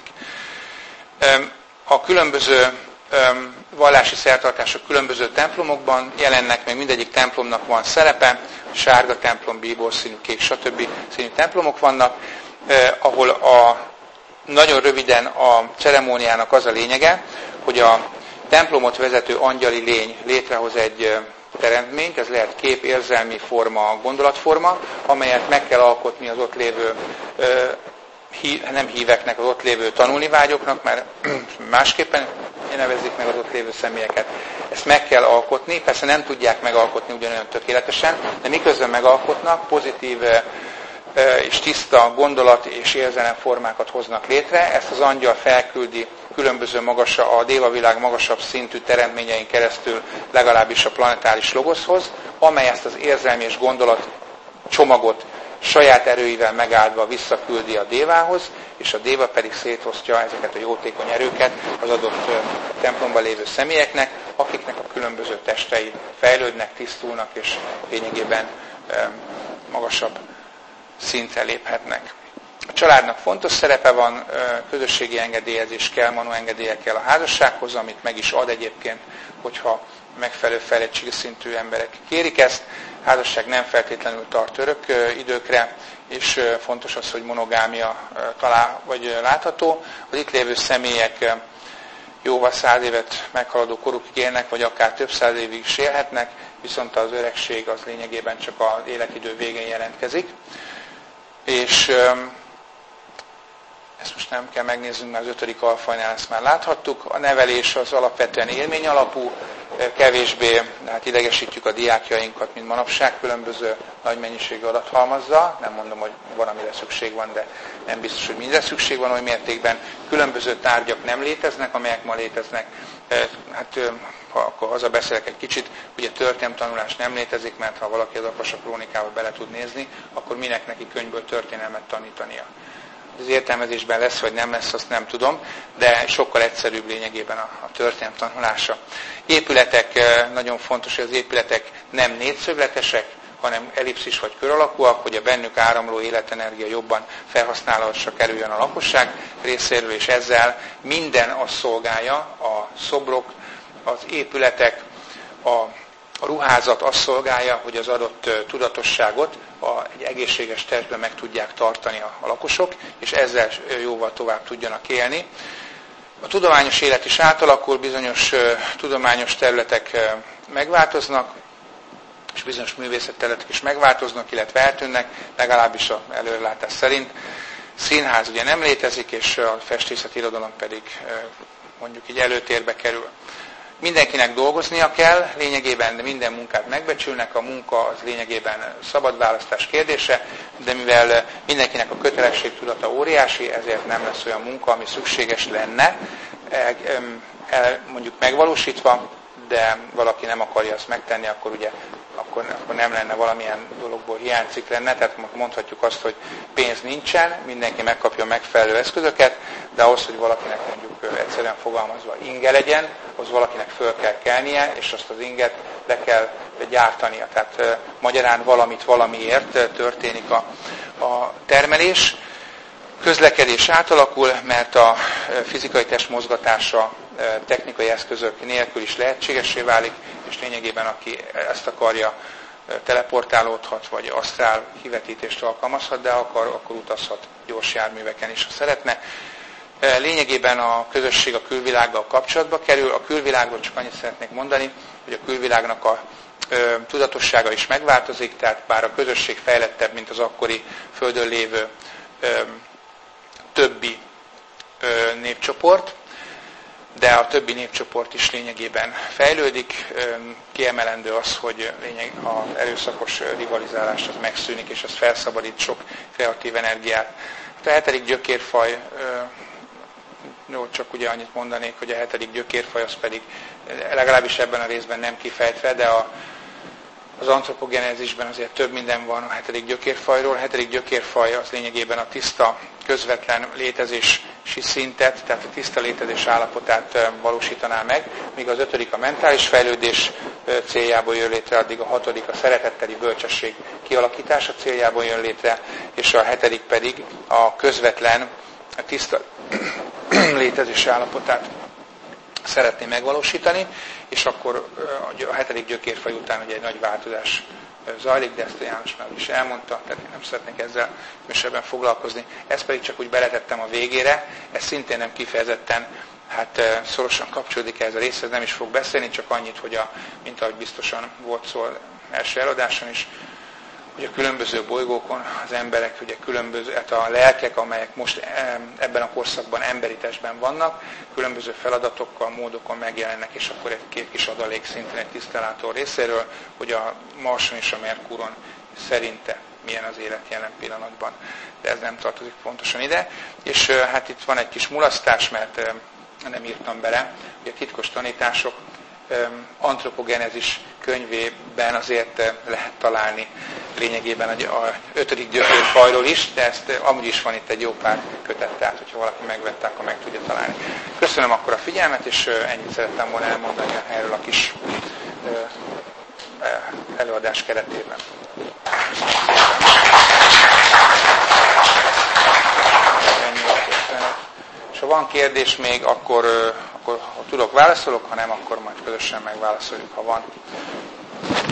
A különböző vallási szertartások különböző templomokban jelennek, meg mindegyik templomnak van szerepe, sárga templom, bíbor színű, kék, stb. Színű templomok vannak, ahol nagyon röviden a ceremóniának az a lényege, hogy a templomot vezető angyali lény létrehoz egy teremtményt, ez lehet kép, érzelmi forma, gondolatforma, amelyet meg kell alkotni az ott lévő, nem híveknek, az ott lévő tanulnivágyoknak, mert másképpen nevezik meg az ott lévő személyeket. Ezt meg kell alkotni, persze nem tudják megalkotni ugyanolyan tökéletesen, de miközben megalkotnak, pozitív és tiszta gondolat és érzelemformákat hoznak létre. Ezt az angyal felküldi különböző a dévavilág magasabb szintű teremtményein keresztül legalábbis a planetáris logoszhoz, amely ezt az érzelmi és gondolat csomagot saját erőivel megáldva visszaküldi a dévához, és a déva pedig szétosztja ezeket a jótékony erőket az adott templomban lévő személyeknek, akiknek a különböző testei fejlődnek, tisztulnak, és lényegében magasabb szintre léphetnek. A családnak fontos szerepe van, közösségi engedélyezés kell, Manu engedélye kell a házassághoz, amit meg is ad egyébként, hogyha megfelelő fejlettségi szintű emberek kérik ezt. A házasság nem feltétlenül tart örök időkre, és fontos az, hogy monogámia vagy látható. Az itt lévő személyek jóval 100 évet meghaladó korukig élnek, vagy akár több 100 évig is élhetnek, viszont az öregség az lényegében csak az életidő végén jelentkezik. És ezt most nem kell megnéznünk, mert az 5. alfajnál ezt már láthattuk. A nevelés az alapvetően élmény alapú, kevésbé, hát idegesítjük a diákjainkat, mint manapság, különböző nagy mennyiségű adathalmazzal. Nem mondom, hogy van, amire szükség van, de nem biztos, hogy mindre szükség van oly mértékben. Különböző tárgyak nem léteznek, amelyek ma léteznek. Hát akkor hazabeszélek egy kicsit, ugye történelemtanulás nem létezik, mert ha valaki az Akasa krónikába bele tud nézni, akkor minek neki könyvből történelmet tanítania. Az értelmezésben lesz vagy nem lesz, azt nem tudom, de sokkal egyszerűbb lényegében a történelem tanulása. Épületek, nagyon fontos, hogy az épületek nem négyszögletesek, hanem ellipszis vagy kör alakúak, hogy a bennük áramló életenergia jobban felhasználásra kerüljön a lakosság részéről, és ezzel minden azt szolgálja, a szobrok, az épületek, a ruházat azt szolgálja, hogy az adott tudatosságot egy egészséges testben meg tudják tartani a lakosok, és ezzel jóval tovább tudjanak élni. A tudományos élet is átalakul, bizonyos tudományos területek megváltoznak, és bizonyos művészetterületek is megváltoznak, illetve eltűnnek, legalábbis az előrelátás szerint. Színház ugye nem létezik, és a festészeti irodalom pedig mondjuk így előtérbe kerül. Mindenkinek dolgoznia kell, lényegében minden munkát megbecsülnek, a munka az lényegében szabad választás kérdése, de mivel mindenkinek a kötelességtudata óriási, ezért nem lesz olyan munka, ami szükséges lenne, mondjuk megvalósítva, de valaki nem akarja azt megtenni, akkor ugye akkor nem lenne valamilyen dologból hiányzik lenne, tehát mondhatjuk azt, hogy pénz nincsen, mindenki megkapja megfelelő eszközöket, de ahhoz, hogy valakinek mondjuk egyszerűen fogalmazva inge legyen, az valakinek föl kell kelnie, és azt az inget le kell gyártania. Tehát magyarán valamit valamiért történik a termelés. Közlekedés átalakul, mert a fizikai test mozgatása technikai eszközök nélkül is lehetségessé válik, és lényegében aki ezt akarja, teleportálódhat, vagy asztrál kivetítést alkalmazhat, de akkor utazhat gyors járműveken is, ha szeretne. Lényegében a közösség a külvilággal kapcsolatba kerül. A külvilágról csak annyit szeretnék mondani, hogy a külvilágnak a tudatossága is megváltozik, tehát bár a közösség fejlettebb, mint az akkori Földön lévő többi népcsoport, de a többi népcsoport is lényegében fejlődik. Kiemelendő az, hogy az erőszakos rivalizálás az megszűnik, és az felszabadít sok kreatív energiát. A 7. gyökérfaj, csak ugye annyit mondanék, hogy a 7. gyökérfaj az pedig legalábbis ebben a részben nem kifejtve, de az antropogenezisben azért több minden van a 7. gyökérfajról. A 7. gyökérfaj az lényegében a tiszta, közvetlen létezési szintet, tehát a tiszta létezés állapotát valósítaná meg, míg az 5. a mentális fejlődés céljából jön létre, addig a 6. a szeretetteli bölcsesség kialakítása céljából jön létre, és a 7. pedig a közvetlen, a tiszta létezés állapotát szeretné megvalósítani, és akkor a 7. gyökérfaj után ugye egy nagy változás zajlik, de ezt a János már is elmondta, tehát én nem szeretnék ezzel különösebben foglalkozni. Ezt pedig csak úgy beletettem a végére, ez szintén nem kifejezetten szorosan kapcsolódik ehhez a részhez, nem is fog beszélni, csak annyit, hogy mint ahogy biztosan volt szó az első eladáson is, hogy a különböző bolygókon az emberek, ugye különböző, hát a lelkek, amelyek most ebben a korszakban emberi testben vannak, különböző feladatokkal, módokon megjelennek, és akkor egy két kis adalék szintén egy tisztelátó részéről, hogy a Marson és a Merkuron szerinte milyen az élet jelen pillanatban. De ez nem tartozik pontosan ide. És hát itt van egy kis mulasztás, mert nem írtam bele, hogy a titkos tanítások antropogenezis könyvében azért lehet találni lényegében a 5. gyökérfajról is, de ezt amúgy is van itt egy jó pár kötet, tehát hogyha valaki megvette, akkor meg tudja találni. Köszönöm akkor a figyelmet, és ennyit szerettem volna elmondani erről a kis előadás keretében. És ha van kérdés még, akkor ha tudok, válaszolok, ha nem, akkor majd közösen megválaszoljuk, ha van.